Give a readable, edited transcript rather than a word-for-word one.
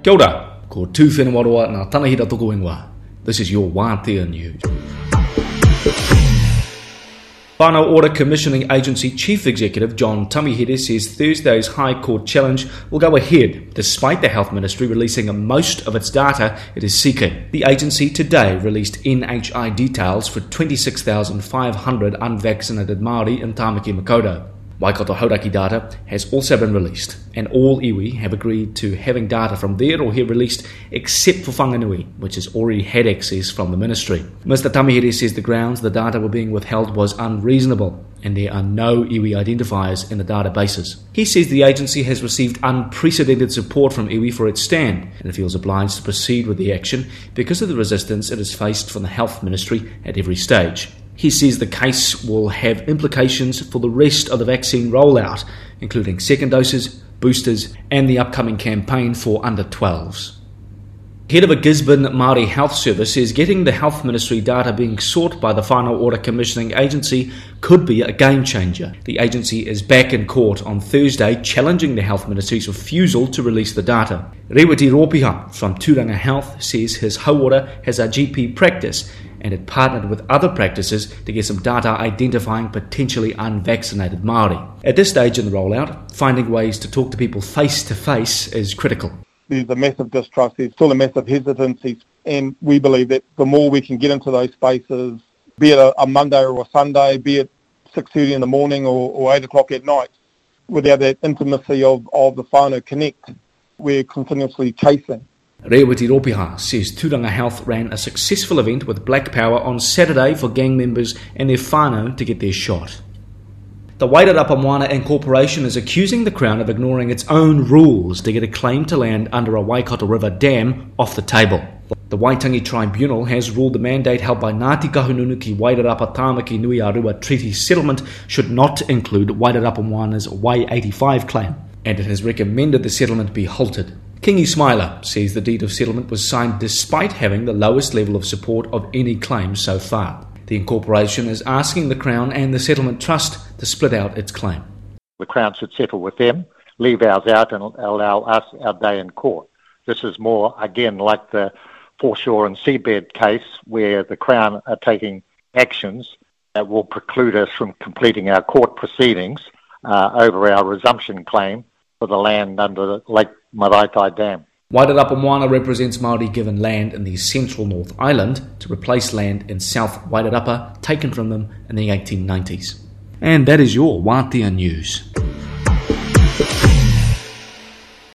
Kia ora, ko tū whenua nā tanahira toko ingoa. This is your Wātea News. Whānau Ora Commissioning Agency Chief Executive John Tamihere says Thursday's High Court challenge will go ahead despite the Health Ministry releasing most of its data it is seeking. The agency today released NHI details for 26,500 unvaccinated Māori in Tāmaki Makaurau. Waikato Hauraki data has also been released, and all iwi have agreed to having data from there or here released except for Whanganui, which has already had access from the ministry. Mr Tamihere says the grounds the data were being withheld was unreasonable, and there are no iwi identifiers in the databases. He says the agency has received unprecedented support from iwi for its stand, and it feels obliged to proceed with the action because of the resistance it has faced from the Health Ministry at every stage. He says the case will have implications for the rest of the vaccine rollout, including second doses, boosters, and the upcoming campaign for under 12s. Head of a Gisborne Māori Health Service says getting the Health Ministry data being sought by the Whānau Ora Commissioning Agency could be a game changer. The agency is back in court on Thursday challenging the Health Ministry's refusal to release the data. Rewiti Ropiha from Turanga Health says his hauora has a GP practice and had partnered with other practices to get some data identifying potentially unvaccinated Māori. At this stage in the rollout, finding ways to talk to people face to face is critical. There's a massive distrust, there's still a massive hesitancy, and we believe that the more we can get into those spaces, be it a Monday or a Sunday, be it 6:30 in the morning or 8 o'clock at night, without that intimacy of the whānau connect, we're continuously chasing. Rewiti Ropiha says Turanga Health ran a successful event with Black Power on Saturday for gang members and their whānau to get their shot. The Wairarapa Moana Incorporation is accusing the Crown of ignoring its own rules to get a claim to land under a Waikato River dam off the table. The Waitangi Tribunal has ruled the mandate held by Ngāti Kahungunu ki Wairarapa Tāmaki Nui a Rua Treaty Settlement should not include Wairarapa Moana's Wai 85 claim, and it has recommended the settlement be halted. Kingi Smiler says the deed of settlement was signed despite having the lowest level of support of any claim so far. The incorporation is asking the Crown and the Settlement Trust to split out its claim. The Crown should settle with them, leave ours out and allow us our day in court. This is more, again, like the foreshore and seabed case where the Crown are taking actions that will preclude us from completing our court proceedings over our resumption claim for the land under the Lake Maraetai Dam. Wairarapa Moana represents Māori given land in the central North Island to replace land in South Wairarapa taken from them in the 1890s. And that is your Wātea News.